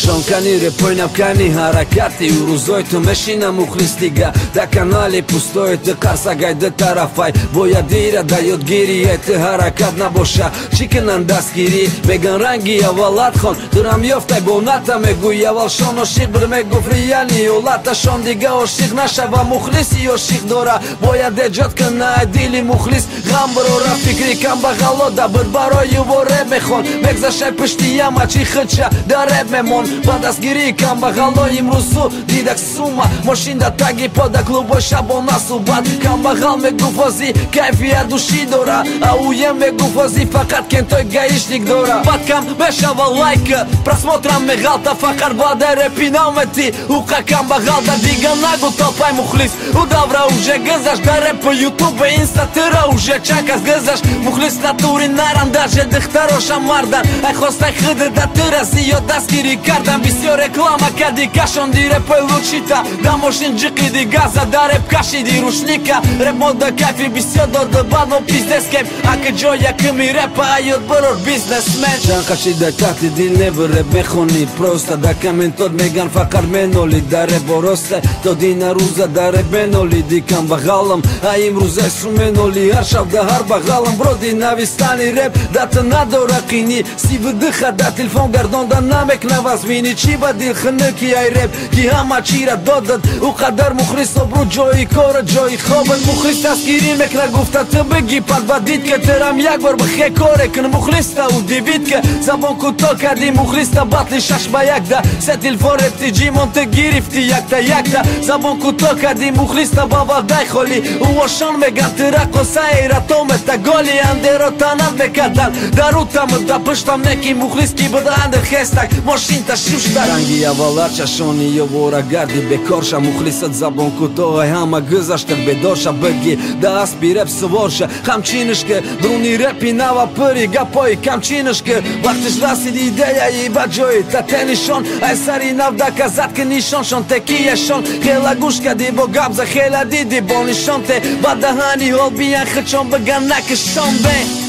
Shon kani repojna kani harakati Uruzojtë me shina mukhlistiga Da kanali pustojt të karsa gajde tarafaj Boja dira da jot giri e të harakat na bosha Qikën në ndaskiri me gën rangi avalat khon Tëram joftaj bonata me guja val shon O shik bër me gofri jani o lata shon diga o shik nashava mukhlisi o shik dora Boja de gjot këna e dili mukhlis Gambër ora fikri kam bagalo da bër baroj ju vore me khon Me gzashe pështi jama qi khëqa da rep me mon Padas giri kam bagalo im rusu didak suma Moshinda tagi po da klubo shabona subat Kam bagal me gufozi kajfia dushidora A u jem me gufozi fakat kentoj ga ishnik dora Pat kam me shava like prasmotram me galta fakar bade repinau me ti U ka kam bagal da diga nagu topaj mukhlis U davra u zhe gëzash da rep për YouTube e Insta tëra u zhe qakas gëzash Mukhlis naturin narandash e dëhtaro shamardan E khostaj khëdë da tëra si jo daskiri kardan Bisjo reklama ka di kashon di rep për luqita Da moshin gjëki di gaza da rep kashi di rushnika Rep mod da kajfi bisjo do dë bad no pizdes kem A kë gjoja këmi repa a jo të bëror businessman Qan ka shi da kati di never rep me khoni prosta Da kamen tot me gan fakar menoli da rep boroste To di na ruza da rep menoli di kam bagalëm A im ruze su menoli harshav da har bagalëm Bro di na vistani rep da të na do rakini Si vëdëha da telefon gardon da na me këna vazmini Qiba dil khënë ki aj rep ki hama qira do dët U kadar mukhris o bru gjoj i kore gjoj i khobën Mukhris ta skirin me këna gufta të bëgi pat baditke Të ram jakbër bëhe kore kënë mukhris ta u divitke Zabon ku to ka di mukhris ta batli shash bajak da Se telefon rep ti gjimon të girifti jakta Zabon ku to ka di mukhris ta baba daj kholi U oshon me gatë rakosa e rato me ta goli Andero tanat me katan Daruta më da pështam ne ki mukhlis ki bëda andër hashtag Moshin ta shushtak Rangi avalar qashoni jo vora gardi Bekorsha mukhlisët zabon kuto e hama gëzash të bedosha bëgi Da aspi rep së vorsha Kam qinëshke bruni repi nava përi Gapoj kam qinëshke Baktish rasit ideja i bagjoj Ta te nishon a e sari navda kazat kë nishon Shon te kije shon Hela gushka di bo gabza hela di bo nishon te Badahani holbi janë khëqon bëga na këshon be